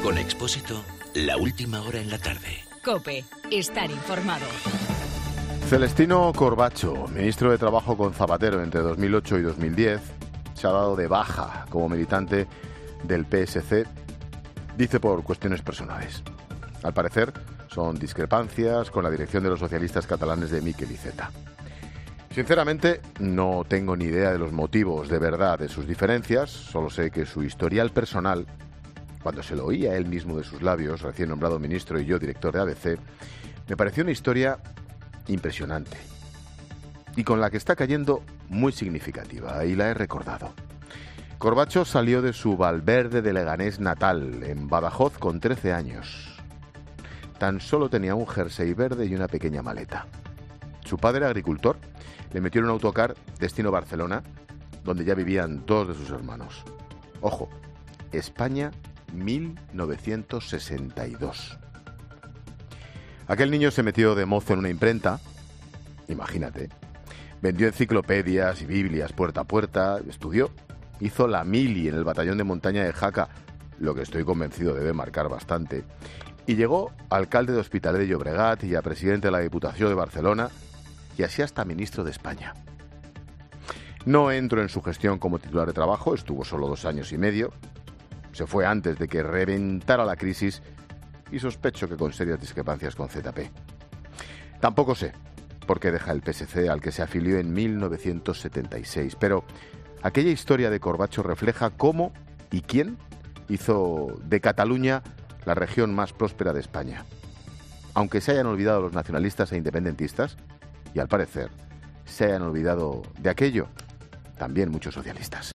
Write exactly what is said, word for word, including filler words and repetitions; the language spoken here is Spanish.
Con Expósito, la última hora en la tarde. COPE. Estar informado. Celestino Corbacho, ministro de Trabajo con Zapatero entre dos mil ocho y dos mil diez, se ha dado de baja como militante del P S C, dice por cuestiones personales. Al parecer, son discrepancias con la dirección de los socialistas catalanes de Miquel Iceta. Sinceramente, no tengo ni idea de los motivos de verdad de sus diferencias, solo sé que su historial personal, cuando se lo oía él mismo de sus labios, recién nombrado ministro y yo director de A B C, me pareció una historia impresionante y con la que está cayendo muy significativa, y la he recordado. Corbacho salió de su Valverde de Leganés natal, en Badajoz, con trece años. Tan solo tenía un jersey verde y una pequeña maleta. Su padre, agricultor, le metió en un autocar destino Barcelona, donde ya vivían dos de sus hermanos. Ojo, España mil novecientos sesenta y dos. Aquel niño se metió de mozo en una imprenta, imagínate, vendió enciclopedias y Biblias puerta a puerta, estudió, hizo la mili en el batallón de montaña de Jaca, lo que estoy convencido debe marcar bastante, y llegó a alcalde de Hospitalet de Llobregat y a presidente de la Diputación de Barcelona, y así hasta ministro de España. No entro en su gestión como titular de trabajo, estuvo solo dos años y medio, se fue antes de que reventara la crisis y sospecho que con serias discrepancias con Z P. Tampoco sé por qué deja el P S C al que se afilió en mil novecientos setenta y seis, pero aquella historia de Corbacho refleja cómo y quién hizo de Cataluña la región más próspera de España. Aunque se hayan olvidado los nacionalistas e independentistas, y al parecer se hayan olvidado de aquello también muchos socialistas.